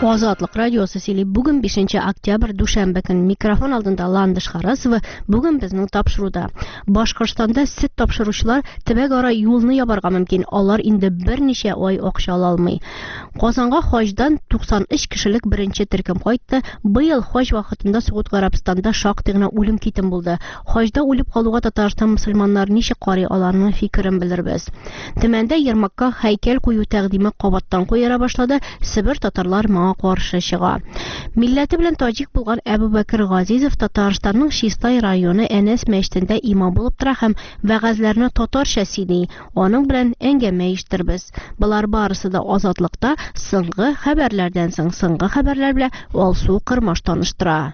Азатлык радиосы сөйли. Бүген 5 октябрь дүшәмбе көн микрофон алдында Ландыш Харасова. Бүген безнең тапшыруда. Башкортстанда сөт тапшыручылар төбәк ара юлны ябарга мөмкин. Алар инде берничә ай акча ала алмый. Казанга хаҗдан 93 кешелек беренче төркем кайтты. Быел хаҗ вакытында Саудовия Арабстанда шактый гына үлем китем булды. Хаҗда үлеп калуга Татарстан мөселманнары ничек карый, аларның фикерен белербез. Төмәндә Ермакка һәйкәл кую тәкъдиме кабаттан куера башлады. Себер татарлар каршы чыга. Милләте белән таҗик булган Әбүбәкер Газизов Татарстанның Чистай районы Әнәс мәчетендә имам булып тора һәм вәгазьләрне татарча сөйли. Аның белән әңгәмә иштербез. Булар барысы да Азатлыкта соңгы хәбәрләрдән соң соңгы хәбәрләр белән Алсу Кырмаш таныштыра.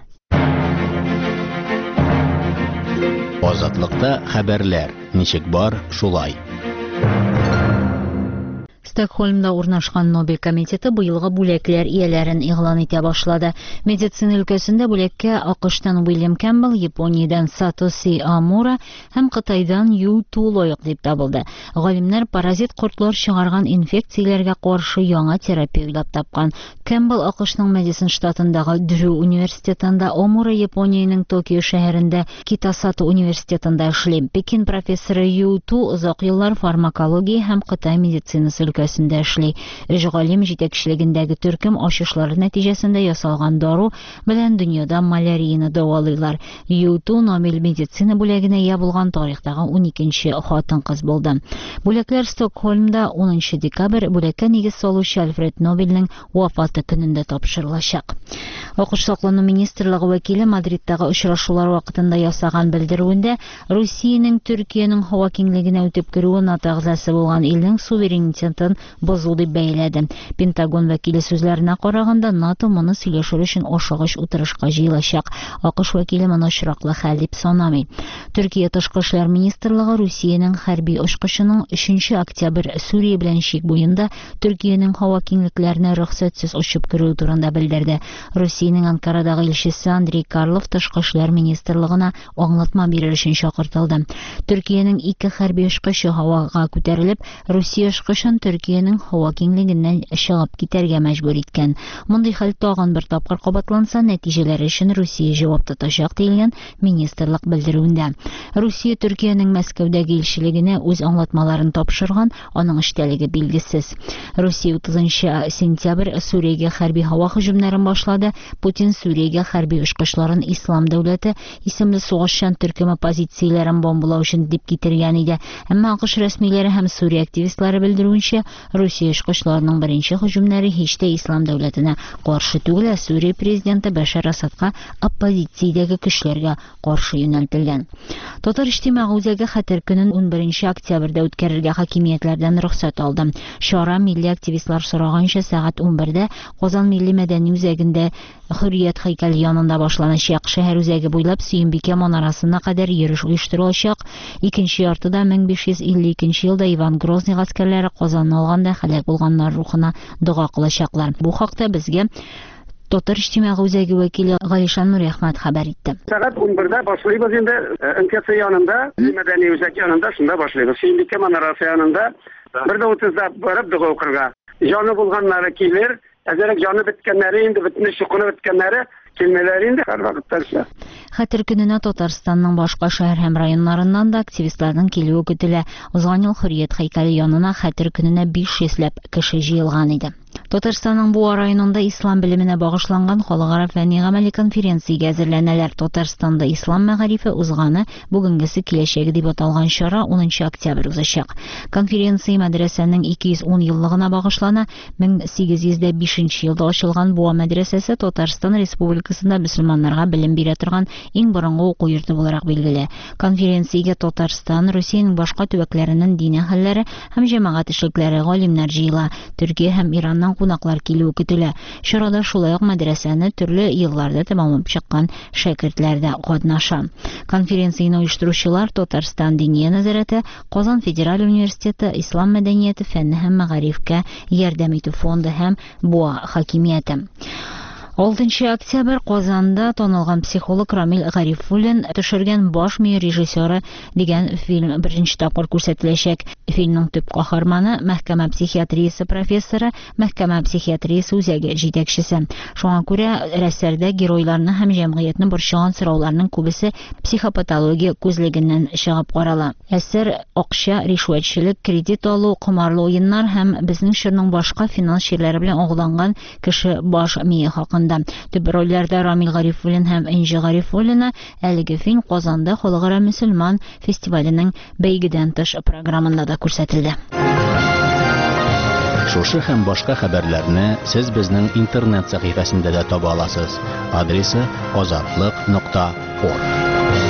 Азатлыкта хәбәрләр. Ничек бар, шулай. Стокгольмда урнашкан Нобель комитеты быелгы бүләкләр ияләрен игълан итә башлады. Медицина өлкәсендә бүләккә АКШтан Уильям Кэмпбелл, Япониядән Сатоси Амура һәм Кытайдан Ю Ту лаек дип табылды. Галимнәр паразит кортлар чыгарган инфекцияләргә каршы яңа терапия уйлап тапкан. Кэмпбелл АКШның Мэдисон штатындагы Дрю университетында, Амура Япониянең Токио шәһәрендә Китасато университетында эшли. Пекин профессоры Ю Ту озак еллар фармакология һәм Кытай медицинасы өлкәсендә эшли. Галим җитәкчелегендәге төркем ачышлары нәтиҗәсендә ясалган дару белән дөньяда малярияны дәвалыйлар. Ю Ту Нобель медицина бүләгенә ия булган тарихтагы 12нче хатын-кыз булды. Бүләкләр Стокгольмда 10 декабрь бүләккә нигез салучы Альфред Нобельнең вафаты көнендә тапшырылачак. АКШ саклану министрлыгы вәкиле Мадридтагы очрашулар вакытында ясаган белдерүендә Русиянең Төркиянең һава киңлегенә үтеп керүе НАТО әгъзасы булган илнең суверенитетын бозу дип бәяләде. Пентагон вәкиле сүзләренә караганда, НАТО моны сөйләшер өчен ашыгыч утырышка җыелачак. АКШ вәкиле моны очраклы хәл дип санамый. Төркия тышкы эшләр министрлыгы Русиянең хәрби очкычының 3 октябрь Сүрия белән чик буенда Төркиянең һава киңлекләренә рөхсәтсез очып керү турында белдерде. Русиянең Анкарадагы илчесе Андрей Карлов тышкы эшләр министрлыгына аңлатма бирер өчен чакыртылды. Төркиянең 2 хәрби очкычы һавага күтәрелеп, Русия очкычын Төркиянең һава киңлегеннән чыгып китәргә мәҗбүр иткән. Мондый хәл тагын бер тапкыр кабатланса, нәтиҗәләре өчен Русия җавап тотачак дигән министрлык белдерүендә. Русия Төркиянең Мәскәүдәге илчелегенә үз аңлатмаларын тапшырган, аның эштәлеге билгесез. Русия 30 сентябрь Сүриягә хәрби һава һөҗүмнәрен башлады. Путин Сүриягә хәрби очкычларын Ислам дәүләте исемле сугышчан төркеме позицияләрен бомбалау өчен дип китергән иде. Әмма АКШ рәсмиләре һәм Сүрия активистлары белдерүенчә, Русия очкычларының беренче һөҗүмнәре һич тә Ислам дәүләтенә каршы түгел, Сүрия президенты Башар Асадка оппозициядәге көчләргә каршы юнәлтелгән. Татар иҗтимагый үзәге хәтер көнен 11 октябрьдә үткәрергә хакимиятләрдән рөхсәт алды. Шара милли активистлар сораганча сәгать 11дә Казан милли мәдәни үзәгендә Хөррият һәйкәле янында башланачак. Шәһәр үзәге буйлап Сөембикә манарасына кадәр йөреш оештырылачак. Икенче яртыда 1552 елда Иван Грозный гаскәрләре Казанны алганда һәлак булганнар рухына дуга кылачаклар. Бу хакта безгә Татар иҗтимагый үзәге вәкиле Галишан Нурәхмәт хәбәр итте. Сәгать 11дә башлыйбыз инде. МКЦ янында, мәдәни үзәк янында шунда башлыйбыз. Сөембикә манарасы янында 1:30да барып дуга укырга. Җаны булганнары килер. Әзерәк җаны беткәннәре инде бөтенләй шукыны беткәннәре килмәләр инде һәрвакытта. Хәтер көненә Татарстанның башка шәһәр һәм районнарыннан да активистларның килүе көтелә. Узган ел Хөррият һәйкәле янына хәтер көненә 500ләп кеше җыелган иде. Татарстанның Буа районында ислам белеменә багышланган халыкара фәнни-гамәли конференциягә әзерләнәләр. Татарстанда ислам мәгарифе узганы, бүгенгесе киләчәге дип аталган чара 10 октябрь узачак. Конференция мәдрәсәнең 210 еллыгына багышлана. 1805 елда ачылган Буа мәдрәсәсе Татарстан Республикасында мөселманнарга белем бирә торган иң борынгы уку йорты буларак билгеле. Конференциягә Татарстан, Русиянең башка төбәкләреннән дин әһелләре һәм җәмәгать эшлекләре галимнәр җыела. Төркия һәм Ираннан кунаклар килүе көтелә. Чарада шулай ук мәдрәсәне төрле елларда тәмамлап чыккан шәкертләр дә катнаша. Конференцияне оештыручылар Татарстан Диния нәзарәте, Казан Федераль университеты, Ислам мәдәнияте фәнне һәм мәгарифкә ярдәм итү фонды һәм Буа хакимияте. 6 октябрь Казанда танылган психолог Рамил Гарифуллин төшергән баш мие режиссеры дигән фильм беренче тапкыр күрсәтеләчәк. Фильмның төп каһарманы мәхкәмә психиатриясе профессоры, мәхкәмә психиатриясе үзәге җитәкчесе. Шуңа күрә рәсәрдә геройларны һәм җәмгыятьне борчыган сорауларның күбесе психопатология күзлегеннән чыгып карала. Әсәр акча, ришвәтчелек, кредит алу, кумарлы уеннар һәм безнең чорның башка финанс чирләре белән агуланган кеше баш мие хакында. Төп рольләрдә Рамил Гарифуллин һәм Энҗи Гарифуллина әлеге фильм Казанда Халыкара мөселман фестиваленең бәйгедән тыш программында да күрсәтелде. Шушы һәм башка хәбәрләрне сез безнең интернет сәхифәсендә дә таба аласыз. Адресы azatlык.org.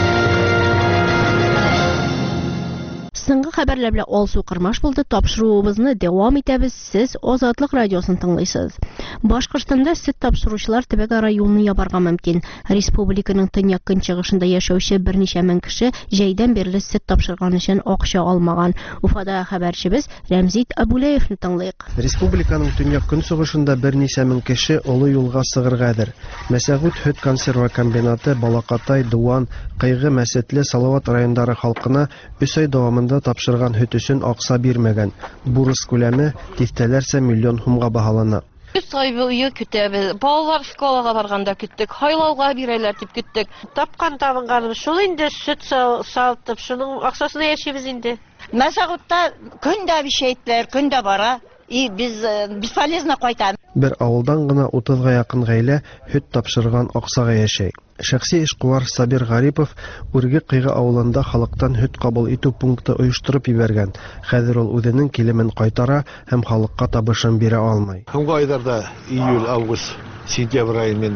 Соңгы хәбәрләр белән алсу кырмаш булды. Тапшыруыбызны дәвам итәбез. Сез Азатлык радиосын тыңлыйсыз. Башкортстанда сөт тапшыручылар төбәк-ара юлны ябарга мөмкин. Республиканың төньяк көнчыгышында яшәүче берничә мең кеше җәйдән бирле сөт тапшырган өчен акча алмаган. Уфада хәбәрчебез Рәмзит Абулаевны тыңлыйк. Республиканың төньяк көнчыгышында берничә мең кеше олы юлга сыгыргадыр. Мәсәгут хөт консерва комбинаты Балакатай, Дуан, Кыйгы, Мәсетле, Салават районнары халкына 3 ай дәвамында тапшырган хөт өчен акча бирмәгән. Бурыс күләме тифтәләрсә миллион сумга баһалана. 3 ай буе көтәбез. Балалар школага барганда көттек, хайлауга бирәләр дип көттек. Тапкан табынганыбыз шул инде сөт салтып, шуның акчасына яшибез инде. Мәсәгутта көндә бишәйтләр, көндә бара. И без бесполезно кайтам. Бер авылдан гына 30-га якын гаилә хөт тапшырган акчага яшәй. Шәхси эшкуар Сабир Гарипов Үрге Кыйгы авылында халыктан хөт кабул итү пункты оештырып ибәргән. Хәзер ул үзенең килемен кайтара һәм халыкка табышын бирә алмый. Һәм айдарда июль, август, сентябрь айында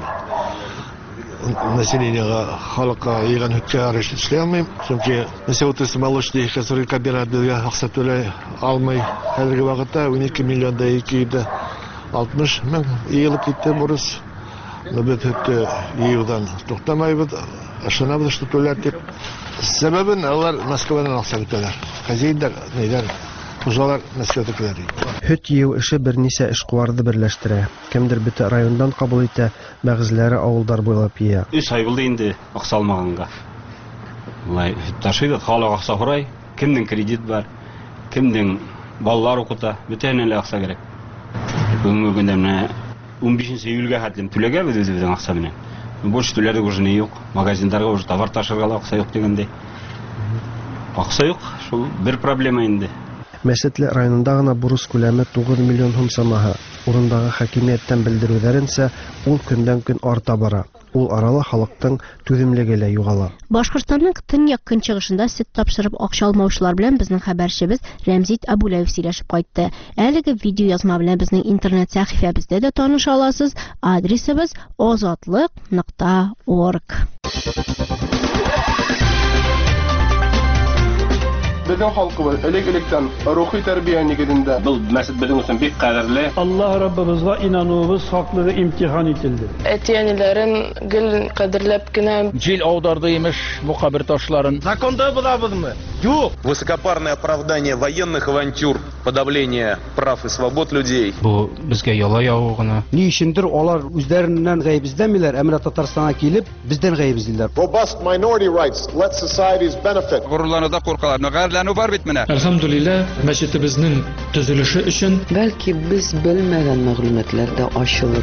населениега халыкка яган хөткә арыш эшләй алмыйм. Чөнки Мәсәгут молочный хәзерге комбинат безгә акча төләй алмый. Хәзерге вакытта 12 миллион 260 мең елып китте бурыс. Нәбәт хөтте йыудан туктамайбыз, ашанабыз что төләр дип. Сәбәбен алар Москвадан акча көтәләр. Хәзиндар, нәйләр, хужалар Москвадагылар. Хөт йыу эше берничә эшкуарды берләштерә. Кемдер бөтә райондан кабул итә, бәгызләре авылдар буйлап йыя. 3 ай булды инде акча алмаганга. Булай ташыйды, халык акча сорай, кемнең кредит бар, кемнең балалар укыта, бөтенләй акча кирәк. Бүгенге көндә менә 15 июльгә хәтлем түләгәбез үзебезнең акча белән. Больше түләрдек уже не юк. Магазиндарга уже товар ташырга акча юк дигәндәй. Акча юк, шул бер проблема инде. Мәсетле районында гына бурыс күләме 9 миллион сум самаһы. Урындагы хакимияттән белдерүләренчә, ул көндән-көн арта бара. Ул аралы халыктың түземлеге лә югала. Башкортстанның төньяк көнчыгышында сөт тапшырып акча алмаучылар белән безнең хәбәрчебез Рәмзит Абулаев сөйләшеп кайтты. Әлеге видео язма белән безнең интернет сәхифәбездә дә таныша аласыз. Адресыбыз azatlык.org. Безнең халкыбыз элек-электән рухи тәрбия нигезендә. Бу мәсәл безнең өчен бик кадерле. Аллаһ Раббыбызга инануыбыз хаклыгы имтихан ителде. Әтиәниләрен гел кадерләп кенә Җил аударды имеш бу кабер ташларын. Законда булабызмы? Юк. Высокопарное оправдание военных авантюр, подавление прав и свобод людей. Бу безгә яла явыгына. Ни өчендер алар үзләреннән гаебиздәмиләр, әмма Татарстанга килеп бездән гаебиздиләр. Robust minority rights let societies benefit. Горурлануда куркалар. Бар бит менә. Әлхәмдүлилләһ, мәчетебезнең төзелеше өчен бәлки без белмәгән мәгълүматлар да ачылыр.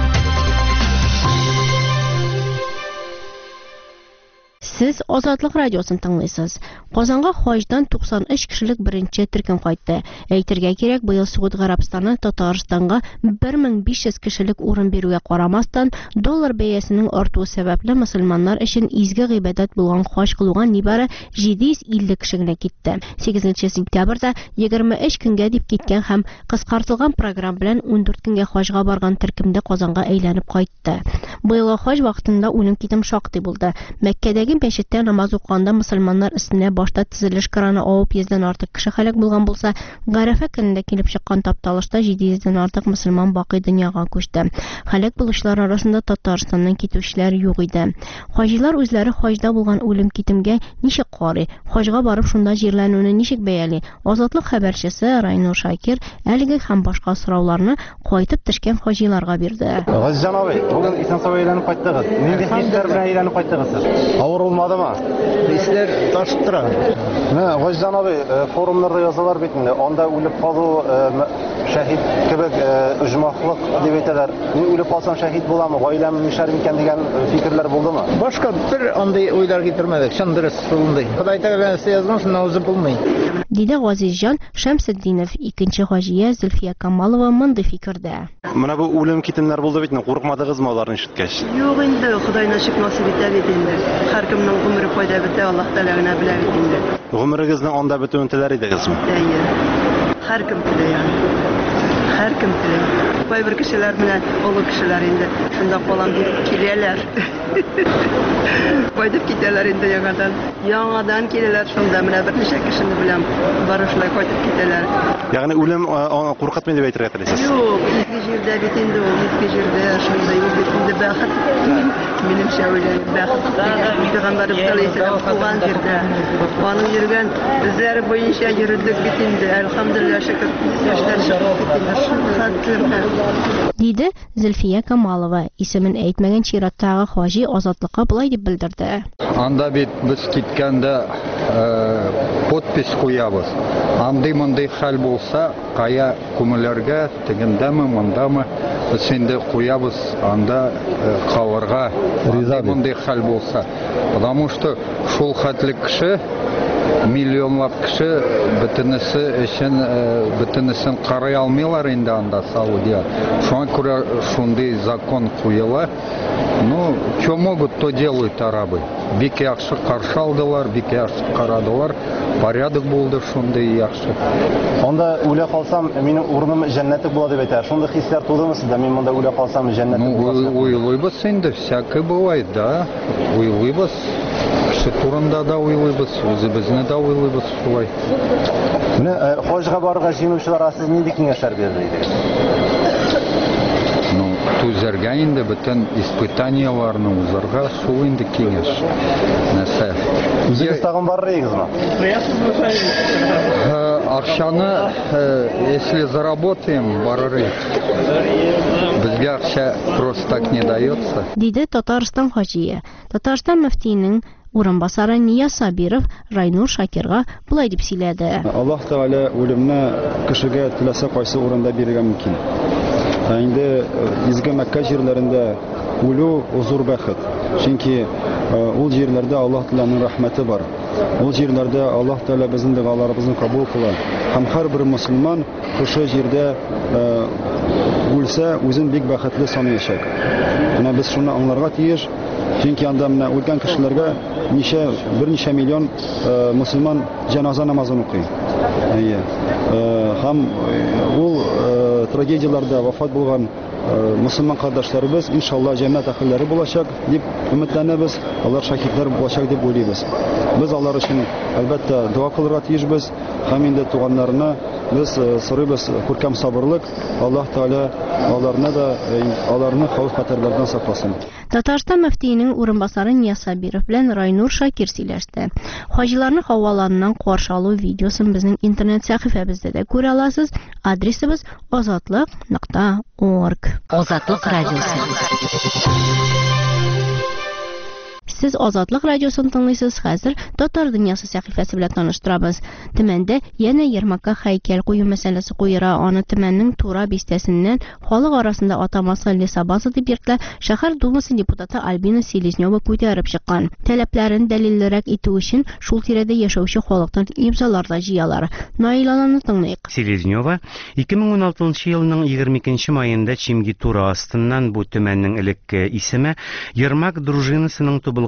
Сез Азатлык радиосын тыңлыйсыз. Казанга хаҗдан 93 кешелек беренче төркем кайтты. Әйтергә кирәк, быел Сауд Гарәбстаны Татарстанга 1500 кешелек урын бирүгә карамастан, доллар бәясенең артуы сәбәпле мөселманнар өчен изге гыйбадәт булган хаҗ кылуга нибары 750 кеше генә китте. 8 сентябрьдә 23 көнгә дип киткән һәм кыскартылган программ белән 14 көнгә хаҗга барган төркемдә Казанга әйләнеп кайтты. Быелгы хаҗ вакытында үлем китем шактый булды. Мәккәдәге мәчеттә намаз укыганда мөселманнар өстенә башта төзелеш краны авып 100дән артык кеше һәлак булган булса, Гарәфә көнендә килеп чыккан тапталышта 700дән артык мөселман бакый дөньяга күчте. Һәлак булучылар арасында Татарстаннан китүчеләр юк иде. Хаҗилар үзләре хаҗда булган үлем китемгә ничек карый, хаҗга барып шунда җирләнүне ничек бәяли? Азатлык хәбәрчесе Райнур Шакир әлеге һәм башка сорауларны кайтып төшкән хаҗиларга бирде. Газизҗан абый, бүген Исән-сау әйләнеп кайттыгыз. Нинди хисләр белән әйләнеп кайттыгыз сез? Авыр булмадымы? Хисләр ташып тора. Газизҗан абый, форумнарда язалар бит инде. Анда үлеп калу шәһид кебек оҗмахлык дип әйтәләр. Мин үлеп калсам шәһид буламы, гаиләм нишәр икән дигән фикерләр булдымы? Башка бер андай уйлар китермәдек. Шундый шундый. Ходай тәгалә язган, шуннан үзе булмый. Диде Газизҗан Шәмсетдинов, икенче хаҗия Зөлфия Камалова мондай фикердә. Менә бу үлем китемнәр булды бит, куркмадыгызмы аларны ишеткәч? Юк инде, Ходай насыйп итә бит инде. Һәркемнең гомере кайда бетә, Аллаһ Тәгалә генә белә бит инде. Гомерегезнең анда бетүен теләр идегезме? Әйе. Һәркем теләй. Һәркем теләй. Кайбер кешеләр менә олы кешеләр инде шунда калам дип киләләр. Кайтып китәләр инде яңадан. Яңадан киләләр шунда менә берничә кешене беләм барышлай кайтып китәләр. Ягъни үлем куркытмый дип әйтергә телисез? Юк, изге җирдә бит инде ул, изге җирдә шундай ул бит инде бәхет. Минемчә уйлыйм, бәхет. Пәйгамбәрбез алейһиссәлам кулган җирдә. Аның йөргән эзләре буенча йөрдек бит инде. Әлхәмдүлилләһ, шөкер. Яшьләр Диде Зөлфия Камалова, исемен әйтмәгән чираттагы хаҗи Азатлыкка булай дип белдерде. Анда бит без киткәндә подпись куябыз. Андый-мондый хәл булса, кая күмелергә, тегендәме, мондамы, без инде куябыз, анда калырга. Андый-мондый хәл булса. Потому что шул хәтлек кеше миллионлап кеше бөтенесен карый алмыйлар инде анда Саудия. Шуңа күрә шундый закон куела. Ну, что могут, то делают арабы. Бик яхшы каршы алдылар, бик яхшы карадылар. Порядок булды шундый яхшы. Анда үлә калсам, минем урыным җәннәтлек була дип әйтә. Шундый хисләр тудымы сездә? Мин монда үлә калсам җәннәтлек буласым. Уйлыйбыз инде, всякое бывает, да. Уйлыйбыз. Кеше турында да уйлыйбыз, үзебезне да уйлыйбыз шулай. Менә хаҗга барырга җыенучыларга сез нинди киңәшләр бирдегез? Ну, түзәргә инде бөтен испытанияларны узарга, шул инде киңәш. Нәрсә? Үзегез тагын барырыгызмы? Акчаны, если заработаем, барырык. Безгә акча просто так не дается. Диде Татарстан хаҗие. Татарстан мөфтиенең урынбасары Нияз Сабиров Райнур Шакирга булай дип сөйләде. Аллаһ Тәгалә үлемне кешегә теләсә кайсы урында бирергә мөмкин. Инде изге Мәккә җирләрендә үлү зур бәхет. Чөнки ул җирләрдә Аллаһ Тәгаләнең рәхмәте бар. Ул җирләрдә Аллаһ Тәгалә безнең дуаларыбызны кабул кыла. Һәм һәрбер мөселман шушы җирдә үлсә, үзен бик бәхетле саныячак. Менә без шуны аңларга тиеш. Чөнки анда менә үлгән кешеләргә берничә миллион мөселман җаназа намазын укый. Һәм ул трагедияләрдә вафат булган мөселман кардәшләребез иншалла җәннәт әһелләре булачак дип өметләнәбез. Алар шаһидләр булачак дип уйлыйбыз. Без алар өчен әлбәттә дуа кылырга тиешбез. Һәм инде туганнарына без сорыйбыз күркәм сабырлык. Аллаһ Тәгалә аларны хәвеф-хәтерләрдән сакласын. Татарстан мөфтиенең урынбасары Нияз Сабиров белән Райнур Шакир сөйләште. Хаҗиларны һаваланнан каршы алу видеосын безнең интернет сәхифәбездә дә күрә аласыз. Адресыбыз azatliq.org. Азатлык радиосы. Сез Азатлык радиосын тыңлыйсыз. Хәзер Татар дөньясы сәхифәсе белән таныштырабыз. Төмәндә янә Ермакка һәйкәл кую мәсьәләсе куера. Аны төмәннең Тура бистәсеннән халык арасында атамасы Лесабаза дип йөртелә. Шәһәр думасы депутаты Альбина Селезнева күтәреп чыккан. Таләпләрен дәлиллерәк итү өчен шул тирәдә яшәүче халыктан имзалар да җыялар. Наиланы тыңлыйк. Селезнева 2016 елның 22 маенда Чимги Тура астыннан бу төмәннең элекке исеме Ермак дружинасының тубыл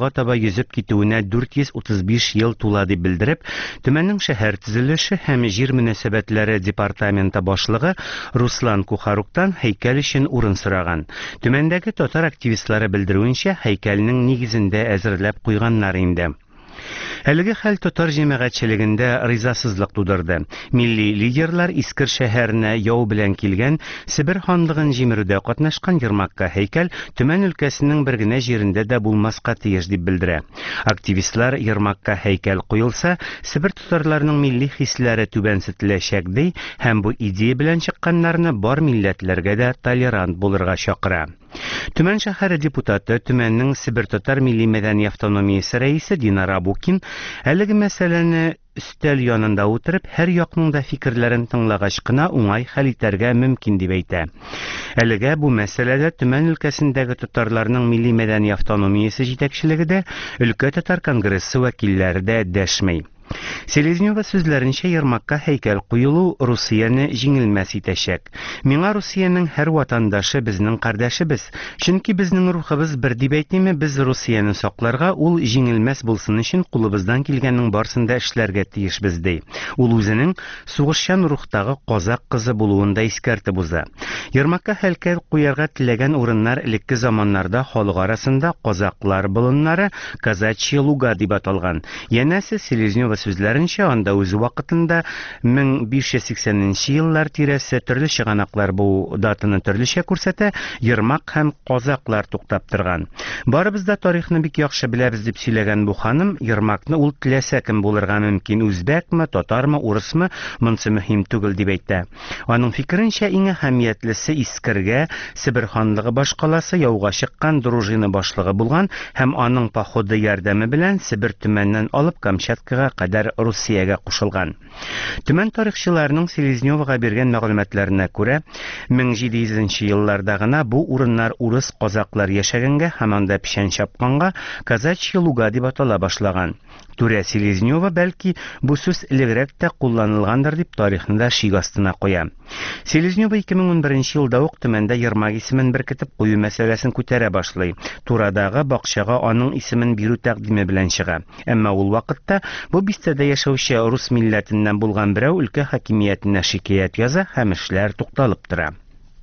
алга таба йөзеп китүенә 435 ел тула дип белдереп, төмәннең шәһәр төзелеше һәм җир мөнәсәбәтләре департаменты башлыгы Руслан Кухаруктан һәйкәл өчен урын сораган. Төмәндәге татар активистлары белдерүенчә, һәйкәлнең нигезендә әзерләп куйганнар инде. Әлеге хәл татар җәмәгатьчелегендә ризасызлык тудырды. Милли лидерлар Искер шәһәренә яу белән килгән, Себер ханлыгын җимерүдә катнашкан Ермакка һәйкәл Төмән өлкәсенең бер генә җирендә дә булмаска тиеш дип белдерә. Активистлар Ермакка һәйкәл куелса, Себер татарларының милли хисләре түбәнсетеләчәк ди һәм бу идея белән чыкканнарны бар милләтләргә дә толерант булырга чакыра. Төмән шәһәре депутаты, Төмәннең Себер татар милли мәдәни автономиясе рәисе Динара Букин әлеге мәсьәләне өстәл янында утырып, һәр якның да фикерләрен тыңлагач кына уңай хәл итәргә мөмкин дип әйтә. Әлегә бу мәсьәләдә Төмән өлкәсендәге татарларның милли мәдәни автономиясе җитәкчелеге дә, өлкә татар конгрессы вәкилләре дә дәшмәй. Селезнева сүзләренчә, Ермакка һәйкәл куелу Русияны җиңелмәс итәчәк. Миңа Русияның һәр ватандашы безнең кардәшебез, чөнки безнең рухыбыз бер дип әйтеме, без Русияны сакларга, ул җиңелмәс булсын өчен кулыбыздан килгәннең барсын да эшләргә тиешбез ди. Ул үзенең сугышчан рухтагы казак кызы булуын да искәртеп уза. Ермакка һәйкәл куярга теләгән урыннар элекке заманнарда халык арасында казаклар болыннары Казачья Луга дип аталган. Янәсе Селезнева сүзләренчә, анда үз вакытында 1580 еллар тирәсе төрле чыганаклар бу датаны төрлечә күрсәтә, Ермак һәм казаклар туктап торган. Барыбыз да тарихны бик яхшы беләбез дип сөйләгән бу ханым, Ермакны ул теләсә кем булырга мөмкин, үзбәкме, татармы, урысмы, монсы мөһим түгел дип әйтә. Аның фикеренчә, иң әһәмиятлесе Искергә Себер ханлыгы башкаласы яуга чыккан дружина башлыгы булган һәм аның походы ярдәме белән Себер төмәннән алып Камчаткага кадәр Русиягә кушылган. Төмән тарихчыларының Селезневага биргән мәгълүматларына күрә, 1700 елларда гына бу урыннар урыс казаклар яшәгәнгә һәм анда печән чапканга Казачья Луга дип атала башлаган. Түрә Селезнева бәлки бу сүз элегрәк тә кулланылгандыр дип тарихны да шик астына куя. Селезнева 2011 елда ук Төмәндә Ермак исемен беркетеп кую мәсьәләсен күтәрә башлый. Турадагы бакчага аның исемен бирү тәкъдиме белән чыга. Әмма ул вакытта бу бистәдә яшәүче рус милләтеннән булган берәү өлкә хакимиятенә шикаят яза һәм эшләр тукталып тора.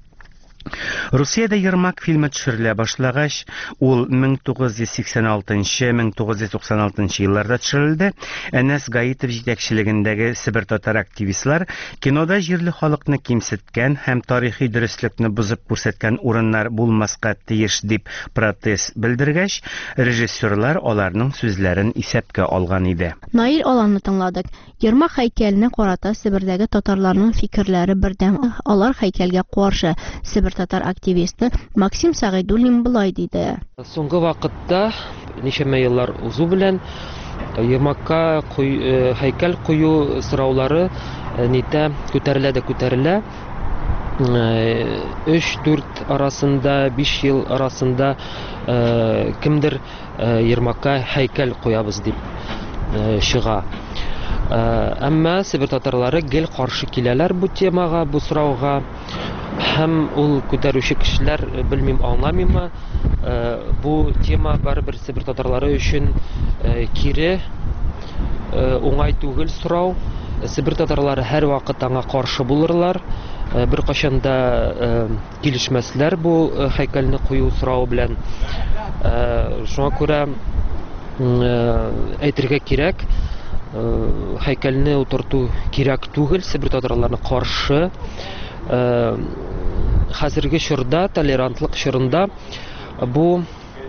Русиядә Ермак фильмы төшерелә башлагач, ул 1986-1996 елларда төшерелде. Әнәс Гаитов җитәкчелегендәге Себер татар активистлар кинода җирле халыкны кимсеткән һәм тарихи дөреслекне бузып күрсәткән урыннар булмаска тиеш дип протест белдергәч, режиссерлар аларның сүзләрен исәпкә алган иде. Наил Аланны тыңладык. Ермак һәйкәленә карата Себердәге татарларның фикерләре бердәм. Алар һәйкәлгә каршы. Себер татар активисты Максим Сагыйдуллин булай диде. Соңгы вакытта ничәмә еллар узу белән Ермакка һәйкәл кую сораулары нитә күтәрелә. 3-4 арасында, 5 ел арасында кемдер Ермакка һәйкәл куябыз дип чыга. Әмма Себер татарлары гел каршы киләләр бу темага, бу сорауга. Һәм ул күтәрүче кешеләр, белмим, аңламыймы, бу тема барыбер Себер татарлары өчен кире, уңай түгел сорау. Себер татарлары һәр вакыт аңа каршы булырлар, бер кашанда килешмәсләр бу һәйкәлне кую сорау белән. Шуңа күрә әйтергә кирәк, һәйкәлне утырту кирәк түгел, Себер татарларына каршы. Хәзерге чорда, толерантлык чорында бу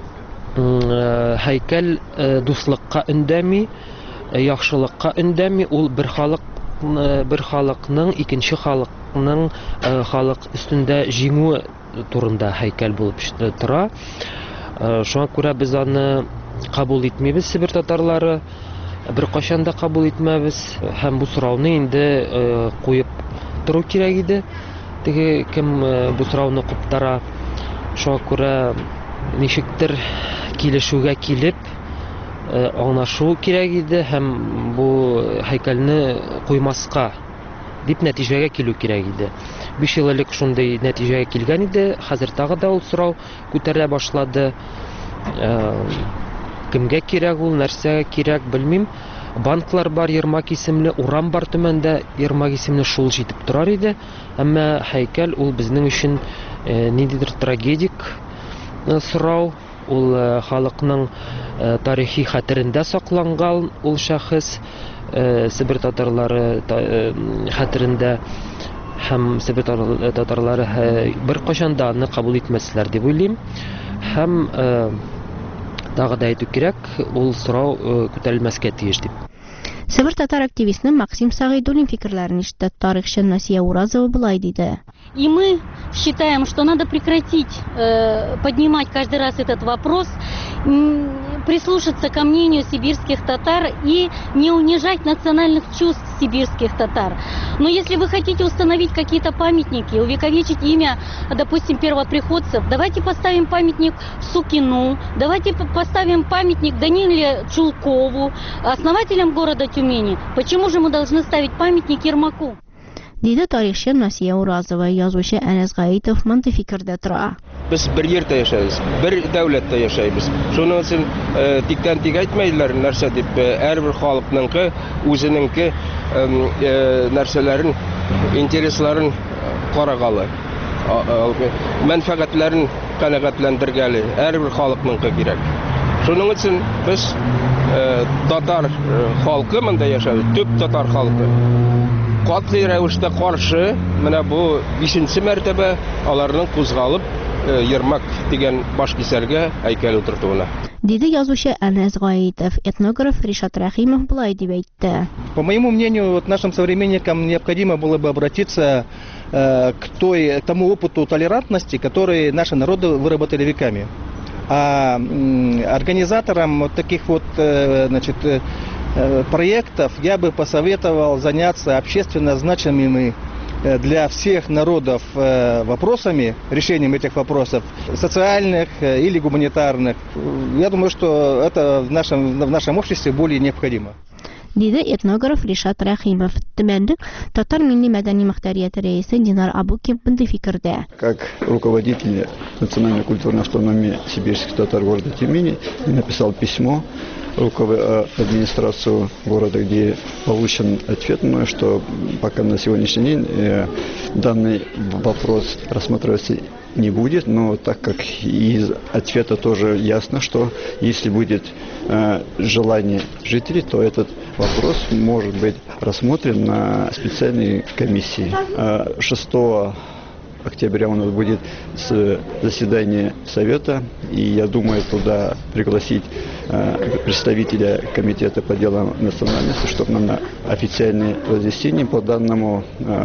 һәйкәл дуслыкка өндәми, яхшылыкка өндәми, ул бер халыкның икенче халыкның халык өстендә җиңү турында һәйкәл булып тора. Шуңа күрә без аны кабул итмибез, Себер татарлары бер кашан да кабул итмәбез һәм бу сорауны инде куеп тору кирәк иде. Теге кем бу сорауны куптара, шуңа күрә ничектер килешүгә килеп аңлашу кирәк иде һәм бу һәйкәлне куймаска дип нәтиҗәгә килү кирәк иде. 5 ел элек шундый нәтиҗәгә килгән иде, хәзер тагы да ул сорау күтәрелә башлады. Кемгә кирәк ул, нәрсәгә кирәк белмим. Банклар бар, Ермак исемле, урам бар төмәндә, Ермак исемле шул җитеп торар иде. Әмма һәйкәл ул безнең өчен ниндидер трагедик сорау. Ул халыкның тарихи хәтерендә сакланган ул шәхес, Себер татарлары хәтерендә, һәм Себер татарлары бер кашан да аны кабул итмәсләр дип уйлыйм. Һәм тагы да әйтү кирәк, ул сорау күтәрелмәскә тиеш дип. Себер татар активисты Максим Сагыйдуллин фикерләрен ишетте. Тарихчы Насия Уразова булай диде. И мы считаем, что надо прекратить поднимать каждый раз этот вопрос, прислушаться ко мнению сибирских татар и не унижать национальных чувств сибирских татар. Но если вы хотите установить какие-то памятники, увековечить имя, допустим, первоприходцев, давайте поставим памятник Сукину, давайте поставим памятник Даниле Чулкову, основателям города Тюмени. Почему же мы должны ставить памятник Ермаку? Диде тарихчы Насия Уразова, язучы Әнәс Гаитов мондай фикердә тора. Без бер йортта яшәйбез, бер дәүләттә яшәйбез. Шуның өчен тиктән тик әйтмәйләр нәрсә дип, һәрбер халыкныңкы үзенеңке нәрсәләрен, интересларын карагалы. Мәнфәгатьләрен канәгатьләндергәле һәрбер халыкныңкы кирәк. Шуның өчен без татар халкы монда яшәбез, төп татар халкы. Катгый рәвештә каршы, менә бу 5нче мәртәбә аларның кузгалып Ермак дигән баш кисәргә һәйкәл утыртуына. Диде язучы Әнәс Гаитов, этнограф Ришат Рәхимов булай дип әйтте. По моему мнению, вот нашим современникам необходимо было бы обратиться к тому опыту толерантности, который наши народы выработали веками. А организаторам вот таких вот, проектов я бы посоветовал заняться общественно значимыми для всех народов вопросами, решением этих вопросов, социальных или гуманитарных. Я думаю, что это в нашем обществе более необходимо. Диде этнограф Ришат Рәхимов. Төмәндә татар милли мәдәни мөхтәрияте рәисе Динар Абукин бундай фикердә. Как руководитель национальной культурной автономии сибирских татар города Тюмени написал письмо администрацию города, где получен ответ, что пока на сегодняшний день данный вопрос рассматриваться не будет, но так как из ответа тоже ясно, что если будет желание жителей, то этот вопрос может быть рассмотрен на специальной комиссии. 6 октября у нас будет заседание совета, и я думаю туда пригласить представителя комитета по делам национальности, чтобы нам на официальное разъяснение по данному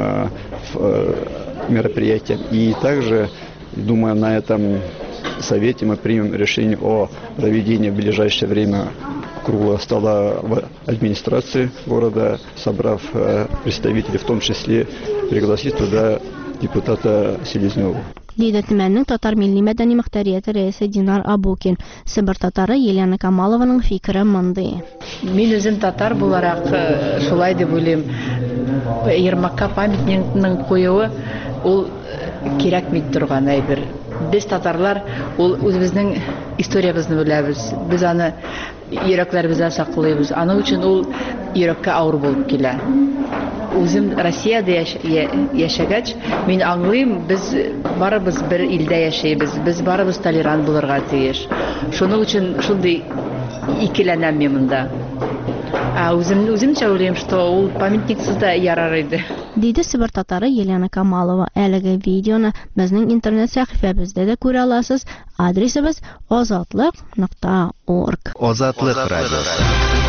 мероприятию. И также, думаю, на этом совете мы примем решение о проведении в ближайшее время круглого стола в администрации города, собрав представителей, в том числе пригласить туда депутата Селезнева. Диде төмәннең татар милли мәдәни мөхтәрияте рәисе Динар Абукин. Себер татары Елена Камалованың фикере мондай. Мин үзем татар буларак шулай дип уйлыйм. Ермакка памятникның куюы ул кирәкми торган әйбер. Без татарлар ул үзебезнең историябызны беләбез. Без аны йөрәкләребездә саклыйбыз. Аның өчен ул йөрәккә авыр булып килә. Үзем Россиядә яшәгәч, мин аңлыйм, біз барыбыз бер илдә яшәйбез, без барыбыз толерант булырга тиеш. Шуның өчен шундый икеләнәм мин монда. Үземчә уйлыйм, что ул памятниксыз да ярар иде. Диде Себер татары Елена Камалова. Әлеге видеоны безнең интернет сәхифәбездә дә күрә аласыз. Адресыбыз azatlıq.org. Азатлык радиосы.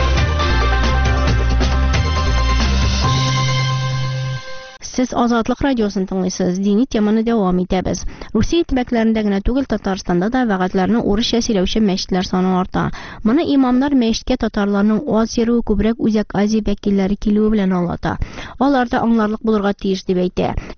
Siz Azadlıq radiosunu dinləyirsiniz. Dini temanı davam etəbiz. Rusiya ittifaqlarında gənə түгел Tatarstanda da vəqətlərini oruçça сөйләүче мәчетләр саны арта. Моны имамнар мәчеткә татарларның аз йөрүе күбрәк Үзәк Азия вәкилләре килүе белән аңлата. Алар да аңларлык булырга тиеш дип әйтә.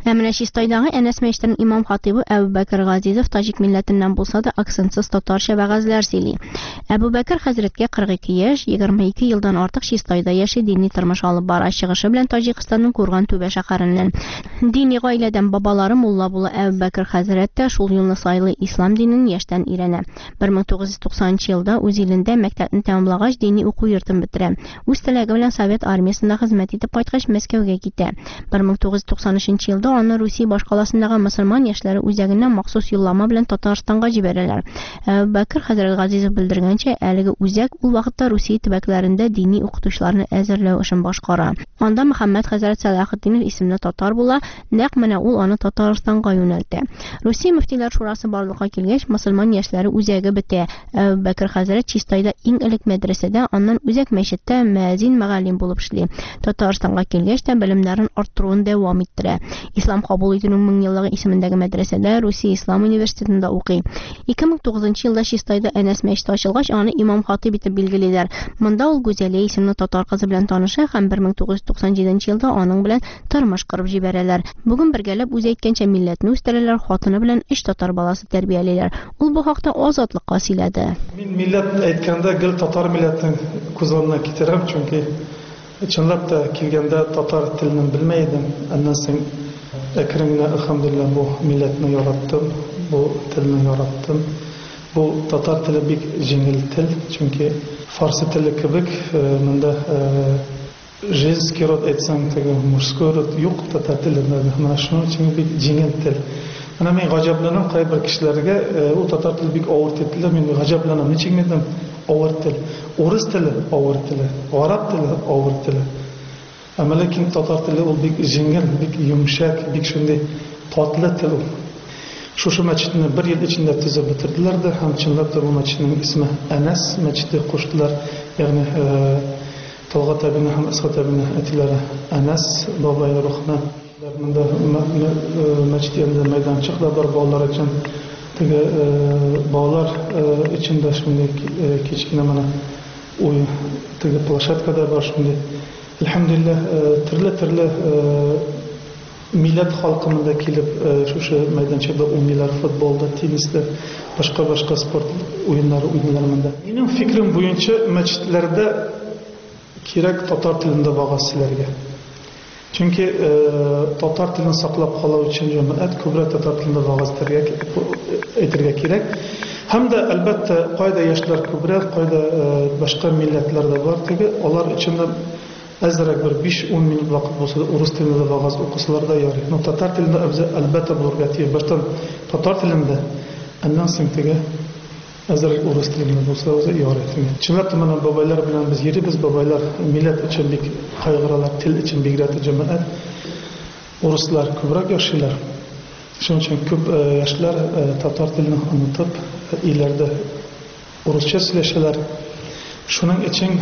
Әмінә Чистайдағы Әнәс мәчетенең имам хатибы Әбу Бәкер Газизов таҗик милләтеннән булса да акцентсыз татарча вәгазьләр сөйли. Әбу Бәкер хәзрәткә 42 яшь, 22 елдан артык Чистайда яши, дини тормыш алып бара, чыгышы белән Таҗикстанның Курган Түбә шәһәреннән. Дини гаиләдән бабалары мулла була. Әбу Бәкер хәзрәт тә шул юлны сайлый, ислам динен яшьтән өйрәнә. 1990 елда үз илендә мәктәпне тәмамлагач дини уку йортын бетерә. Үз теләге белән Совет армиясында хезмәт итеп кайткач Мәскәүгә китә. 1993 елда аны Русия башкаласындагы мөселман яшьләре үзәгеннән махсус юллама белән Татарстанга җибәрәләр. Әбу Бәкер хәзрәт Газизов белдергәнчә, әлеге үзәк ул вакытта Русия төбәкләрендә дини укытучыларны әзерләү эшен башкара. Анда Мөхәммәд хәзрәт Салахетдинов исемле татар була, нәкъ менә ул аны Татарстанга юнәлтә. Русия мөфтиләр шурасы барлыкка килгәч, мөселман яшьләре үзәге бетә. Әбу Бәкер хәзрәт Чистайда иң элек мәдрәсәдә, аннан үзәк мәчеттә мөәзин мөгаллим булып эшли. Татарстанга килгәч тә белемнәрен арттыруын дәвам иттерә. Ислам кабул итүнең 1000 еллыгы исемендәге мәдрәсәдә Русия Ислам университетында укый. 2009 елда Чистайда Әнәс мәчете ачылгач, аны имам хатиб итеп билгелиләр. Монда ул Гүзәлия исемле татар кызы белән таныша һәм 1997 елда аның белән тормыш корып җибәрәләр. Бүген бергәләп үз әйткәнчә милләтне үстерәләр, хатыны белән 3 татар баласы тәрбиялиләр. Ул бу хакта Азатлыкка сөйләде. Мин милләт әйткәндә гел татар милләтен күз алдына китерәм, чөнки чынлап та килгәндә татар телен белмәй идем. Аннан соң әкрен-генә әлхәмдүлилләh бу милләтне яраттым, бу телне яраттым. Бу татар теле бик җиңел тел, чөнки фарсы теле кебек монда женский род әйтсәң, теге мужской род юк татар телендә. Менә шуның өчен бик җиңел тел. Менә мин гаҗапланам кайбер кешеләргә, ул татар теле бик авыр теле, мин гаҗапланам. Ничек дидем? Авыр тел. Урыс теле авыр теле, араб теле авыр теле. Әмма ләкин татар теле ул бик җиңел, бик йомшак, бик шундый татлы тел. Шушы мәчетне 1 ел эчендә төзеп бетерделәр дә, һәм чынлап та бу мәчетнең исме Әнәс мәчете куштылар. Ягъни Талгат әбине һәм Исхак әбине әтиләре Әнәс бабай рухына. Монда мәчет янында мәйданчык да бар балалар өчен. Теге балалар өчен дә шундый кичкенә менә уй, теге площадка да бар шундый. Әлхәмдүлилләh, төрле милләт халкымында килеп шушы мәйданчыкта уйныйлар, футболда, тенниста, башка спорт уеннары уйныйлар монда. Минем фикрим буенча мәчетләрдә кирәк татар телендә вагыз сөйләргә. Чөнки татар телен саклап калу өчен җәмәгать күбрәк татар телендә вагыз әйтергә кирәк. Һәм дә әлбәттә кайда яшьләр күбрәк, кайда башка милләтләр дә бар, теге алар өчен дә әзрәк бер 5-10 минут вакыт булса, урыс телендә вагыз укысалар да ярый. Но татар телендә әлбәттә булырга тиеш. Баштан татар телендә, аннан соң теге әзрәк урыс телендә булса, ярый. Чынлап та менә бабайлар белән без йөрибез, бабайлар милләт өчен бик кайгыралар, тел өчен бигрәк җәмәгать. Урыслар күбрәк яшилар. Шуның өчен күп яшьләр татар телен онытып, иләрдә урысча сөйләшәләр. Шуның өчен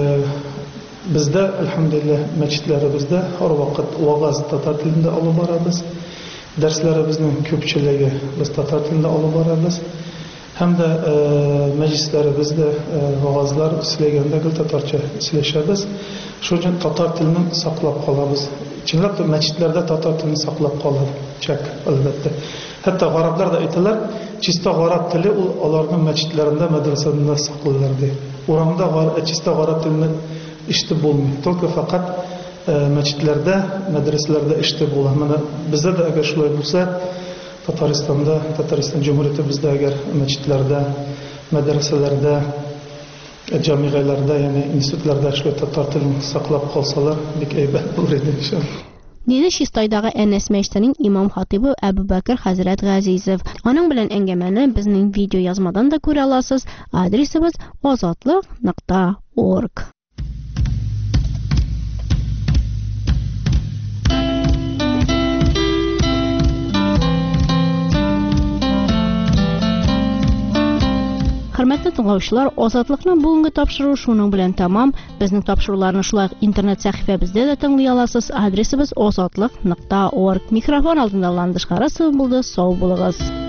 бездә, әлхәмдүлилләh, мәчетләребездә һәр вакыт вагыз татар телендә алып барабыз. Дәрсләребезнең күпчелеге без татар телендә алып барабыз. Һәм дә мәҗлесләребездә вагызлар сөйләгәндә гел татарча сөйләшәбез. Шуның өчен татар телен саклап калабыз. Чынлап та мәчетләрдә татар телен саклап калачак, әлбәттә. Хәтта гараплар да әйтәләр, чиста гарап теле ул аларның мәчетләрендә, мәдрәсәләрендә саклыйлар ди. Урамда чиста гарап телен ишетеп булмый. Только фақат мәчетләрдә, мәдрәсәләрдә ишетеп була. Менә бездә дә әгәр шулай булса, Татарстанда, Татарстан Җумһуриятында бездә әгәр мәчетләрдә, мәдрәсәләрдә, җамигъаларда, ягъни институтларда шулай татар телен саклап калсалар, бик әйбәт булыр иде иншалла. Диде Чистайдагы Әнәс мәчетенең имам хатибы Әбу Бәкер хәзрәт Газизов. Аның белән әңгәмәне безнең видео язмадан да күрә аласыз. Адресыбыз azatlik.org. Хөрмәтле тыңлаучылар, Азатлыкның бүгенге тапшыруы шуның белән тәмам. Безнең тапшыруларны шулай интернет сәхифәбездә дә тыңлый аласыз. Адресыбыз azatlik.org. Микрофон алдында Ландыш Харасов булды. Сау булыгыз.